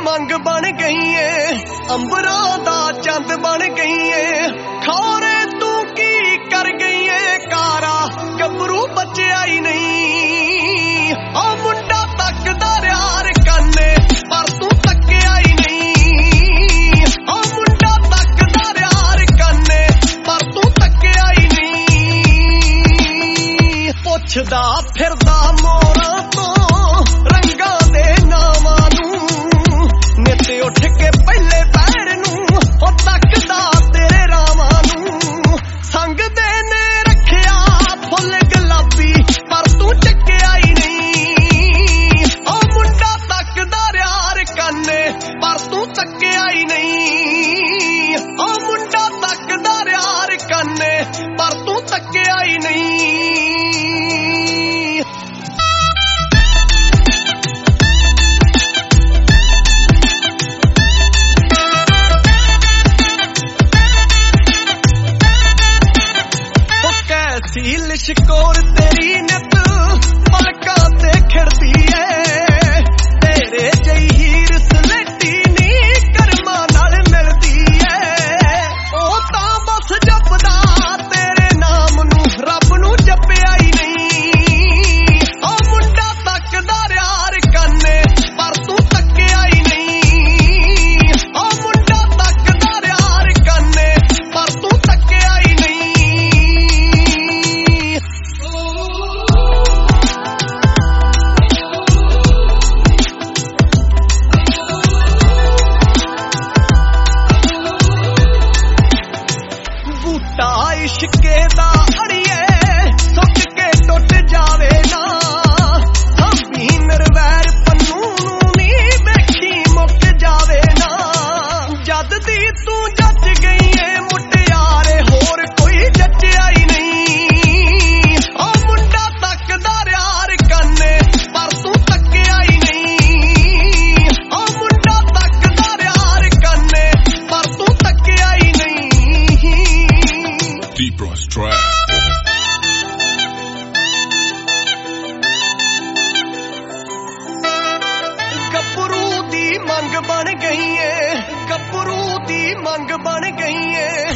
ਮੰਗ ਬਣ ਗਈ ਏ, ਅੰਬਰਾਂ ਦਾ ਚੰਦ ਬਣ ਗਈ ਏ। ਖੌਰੇ ਤੂੰ ਕੀ ਕਰ ਗਈ ਏ ਕਾਰਾ, ਗੱਭਰੂ ਬਚਿਆ ਹੀ ਨਹੀਂ। ਆ ਮੁੰਡਾ ਤੱਕਦਾ ਰਿਹਾ ਰਕਾਨੇ, ਪਰ ਤੂੰ ਤੱਕਿਆ ਹੀ ਨਹੀਂ। ਆ ਮੁੰਡਾ ਤੱਕਦਾ ਰਿਹਾ ਰਕਾਨੇ, ਪਰ ਤੂੰ ਤੱਕਿਆ ਹੀ ਨਹੀਂ। ਪੁੱਛਦਾ ਫਿਰਦਾ ਮੋਰਾਂ ਤੋਂ ਰੰਗਾਂ ਦੇ ਨਾਵਾਂ ਨੂੰ, ਨਿੱਤ ਉੱਠ ਕੇ ਪਹਿਲੇ ਪੈਰ ਨੂੰ ਉਹ ਤੱਕਦਾ ਤੇਰੇ ਰਾਵਾਂ ਨੂੰ। ਸੰਗਦੇ ਨੇ ਰੱਖਿਆ ਫੁੱਲ ਗੁਲਾਬੀ, ਪਰ ਤੂੰ ਚੱਕਿਆ ਹੀ ਨਹੀਂ। ਉਹ ਮੁੰਡਾ ਤੱਕਦਾ ਰਿਹਾ ਰਕਾਨੇ, ਪਰ ਤੂੰ ਤੱਕਿਆ ਹੀ ਨਹੀਂ। ਉਹ ਮੁੰਡਾ ਤੱਕਦਾ ਰਿਹਾ ਰਕਾਨੇ, ਪਰ ਤੂੰ ਤੱਕਿਆ ਹੀ ਨਹੀਂ। ਲਿਸ਼ਕੋਰ ਤੇਰੀ ਨਿੱਤ ਪਲਕਾਂ ਤੇ ਖਿੜਦੀ ਏ, ਤੇਰੇ ਜਿਹੀ ਹੀਰ ਸਲੇਟੀ ਨੀ ਕਰਮਾਂ ਨਾਲ ਮਿਲਦੀ ਏ। ਉਹ ਤਾਂ ਬਸ ਜਪਦਾ ਤੇਰੇ ਨਾਮ ਨੂੰ, ਰੱਬ ਨੂੰ ਜਪਿਆ ਹੀ ਨਹੀਂ। ਉਹ ਮੁੰਡਾ ਤੱਕਦਾ ਰਿਹਾ ਰਕਾਨੇ, ਪਰ ਤੂੰ ਤੱਕਿਆ ਹੀ ਨਹੀਂ। ਉਹ ਮੁੰਡਾ ਤੱਕਦਾ ਰਿਹਾ ਰਕਾਨੇ, ਪਰ ਤੂੰ ਤੱਕਿਆ ਹੀ ਨਹੀਂ। ਬੂਟਾ ਇਸ਼ਕੇ ਦਾ ਅੜੀਏ ਸੁੱਕ ਕੇ ਟੁੱਟ ਜਾਵੇ ਨਾ, ਸਾਂਭੀ ਨਿਰਵੈਰ ਪੰਨੂ ਨੂੰ ਨੀ ਵੇਖੀ ਮੁੱਕ ਜਾਵੇ ਨਾ। ਜਦ ਦੀ ਤੂੰ ਜੱਜ ਗਈ ਏ ਮੁਟਿਆਰੇ, ਹੋਰ ਕੋਈ ਜੱਜਿਆ ਹੀ ਨਹੀਂ। ਉਹ ਮੁੰਡਾ ਤੱਕਦਾ ਰਿਹਾ ਰਕਾਨੇ, ਪਰ ਤੂੰ ਤੱਕਿਆ ਹੀ ਨਹੀਂ। ਉਹ ਮੁੰਡਾ ਤੱਕਦਾ ਰਿਹਾ ਰਕਾਨੇ, ਪਰ ਤੂੰ ਤੱਕਿਆ ਹੀ ਨਹੀਂ। Deep Ross Track. ਗੱਭਰੂ ਦੀ ਮੰਗ ਬਣ ਗਈ ਏ, ਗੱਭਰੂ ਦੀ ਮੰਗ ਬਣ ਗਈ ਏ।